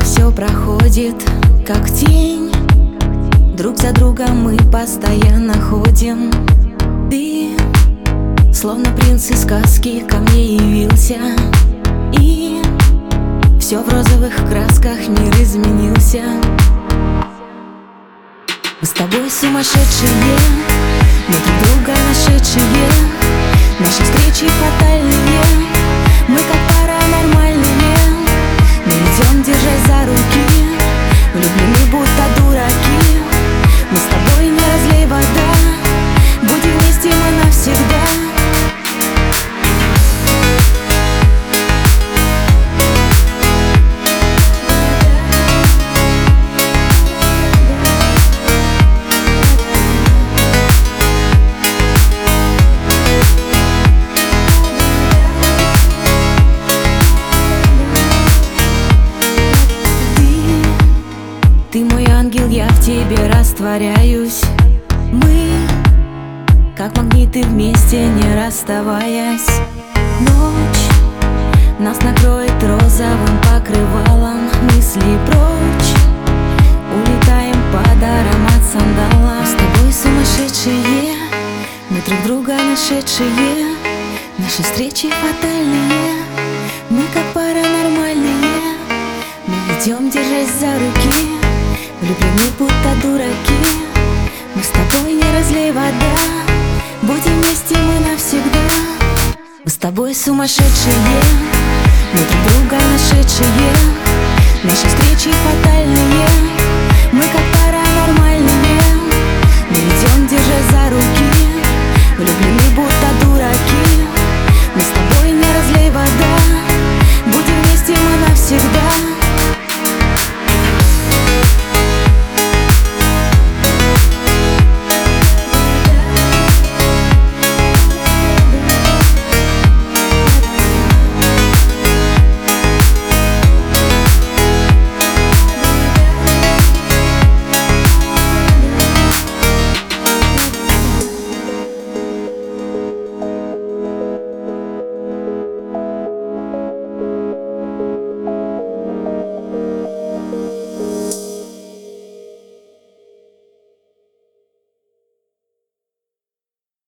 все проходит, как тень. Друг за другом мы постоянно ходим. Ты, словно принц из сказки, ко мне явился. И все в розовых красках, мир изменился. Мы с тобой сумасшедшие, мы друг друга нашедшие. Наши встречи фатальные, мы как паранормальные. Мы идем, держась за руки, влюблены будто дураки. Мы с тобой не разлей вода, будем вместе мы навсегда. Ты мой ангел, я в тебе растворяюсь. Мы, как магниты, вместе не расставаясь. Ночь нас накроет розовым покрывалом. Мысли прочь, улетаем под аромат сандала. Мы с тобой сумасшедшие, мы друг друга нашедшие. Наши встречи фатальные, мы как паранормальные. Мы идем, держась за руки, влюблены будто дураки. Мы с тобой не разлей вода, будем вместе мы навсегда. Мы с тобой сумасшедшие, мы друг друга нашедшие. Наши встречи фатальные,